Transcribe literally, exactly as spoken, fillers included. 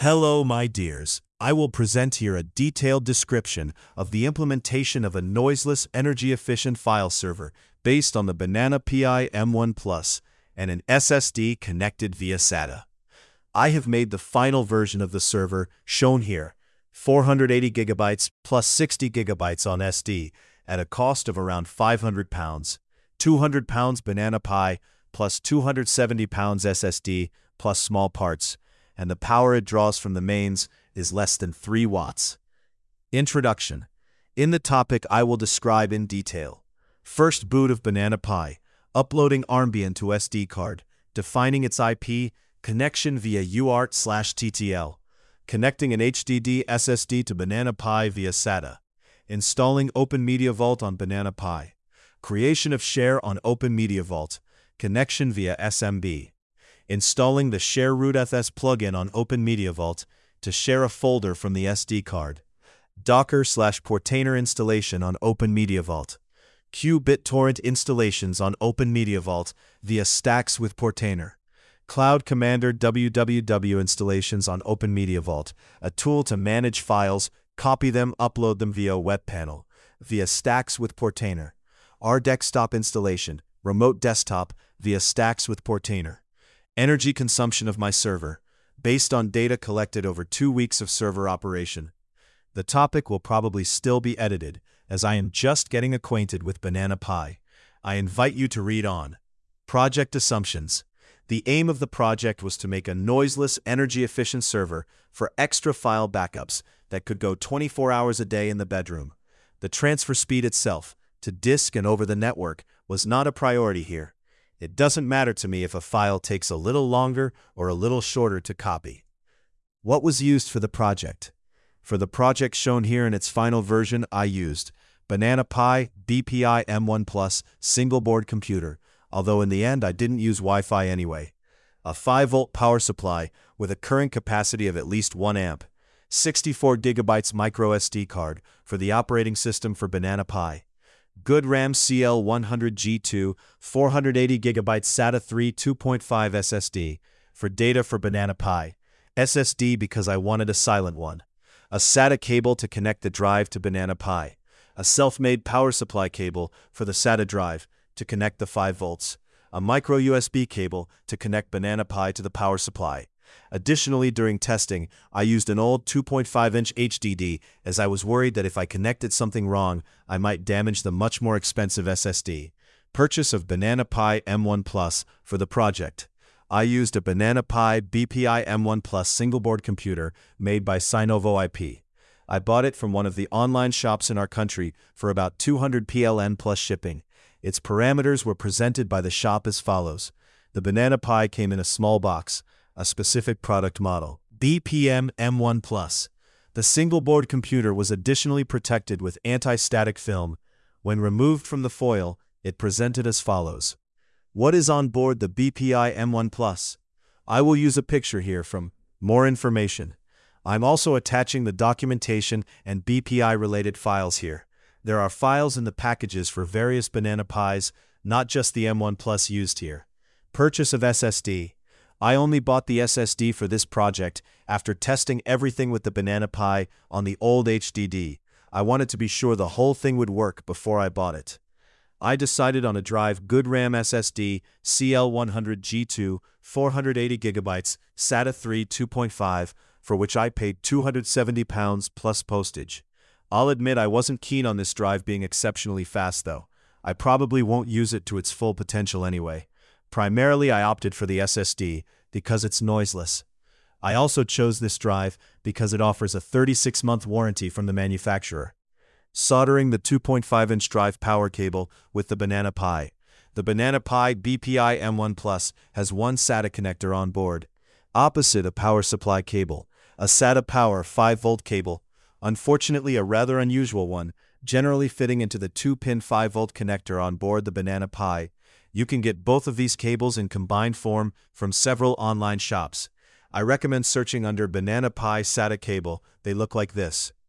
Hello, my dears. I will present here a detailed description of the implementation of a noiseless, energy-efficient file server based on the Banana Pi M one Plus and an S S D connected via SATA. I have made the final version of the server, shown here, four hundred eighty gigabytes plus sixty gigabytes on S D, at a cost of around five hundred pounds, two hundred pounds Banana Pi plus two hundred seventy pounds S S D plus small parts, and the power it draws from the mains is less than three watts. Introduction. In the topic I will describe in detail. First, boot of Banana Pi, uploading Armbian to S D card, defining its I P, connection via U A R T slash T T L, connecting an H D D S S D to Banana Pi via SATA, installing Open Media Vault on Banana Pi, creation of share on Open Media Vault, connection via S M B, installing the Share rootfs plugin on Open Media Vault to share a folder from the S D card, Docker slash Portainer installation on Open Media Vault, Q BitTorrent installations on Open Media Vault via Stacks with Portainer, Cloud Commander W W W installations on Open Media Vault, a tool to manage files, copy them, upload them via web panel, via Stacks with Portainer, R desktop installation, remote desktop via Stacks with Portainer. Energy consumption of my server, based on data collected over two weeks of server operation. The topic will probably still be edited, as I am just getting acquainted with Banana Pi. I invite you to read on. Project assumptions. The aim of the project was to make a noiseless, energy-efficient server for extra file backups that could go twenty-four hours a day in the bedroom. The transfer speed itself, to disk and over the network, was not a priority here. It doesn't matter to me if a file takes a little longer or a little shorter to copy. What was used for the project? For the project shown here in its final version, I used Banana Pi B P I M one Plus single board computer, although in the end I didn't use Wi-Fi anyway. A five volt power supply with a current capacity of at least one amp. sixty-four gigabytes micro S D card for the operating system for Banana Pi. Good RAM C L one hundred G two, four hundred eighty gigabytes SATA three two point five S S D for data for Banana Pi. S S D because I wanted a silent one. A SATA cable to connect the drive to Banana Pi. A self-made power supply cable for the SATA drive to connect the five volts. A micro U S B cable to connect Banana Pi to the power supply. Additionally, during testing, I used an old two point five inch H D D as I was worried that if I connected something wrong, I might damage the much more expensive S S D. Purchase of Banana Pi M one Plus for the project. I used a Banana Pi B P I M one Plus single-board computer made by Synovo I P. I bought it from one of the online shops in our country for about two hundred P L N plus shipping. Its parameters were presented by the shop as follows. The Banana Pi came in a small box, a specific product model, B P I M one Plus. The single-board computer was additionally protected with anti-static film. When removed from the foil, it presented as follows. What is on board the B P I M one Plus? I will use a picture here from More Information. I'm also attaching the documentation and B P I-related files here. There are files in the packages for various Banana Pis, not just the M one Plus used here. Purchase of S S D. I only bought the S S D for this project after testing everything with the Banana Pi on the old H D D. I wanted to be sure the whole thing would work before I bought it. I decided on a drive Good RAM S S D C L one hundred G two, four hundred eighty gigabytes, SATA three two point five, for which I paid two hundred seventy pounds plus postage. I'll admit I wasn't keen on this drive being exceptionally fast though. I probably won't use it to its full potential anyway. Primarily, I opted for the S S D because it's noiseless. I also chose this drive because it offers a thirty-six month warranty from the manufacturer. Soldering the two point five inch drive power cable with the Banana Pi. The Banana Pi B P I M one Plus has one SATA connector on board. Opposite a power supply cable, a SATA power five volt cable, unfortunately a rather unusual one, generally fitting into the two pin five volt connector on board the Banana Pi. You can get both of these cables in combined form from several online shops. I recommend searching under Banana Pi SATA cable. They look like this.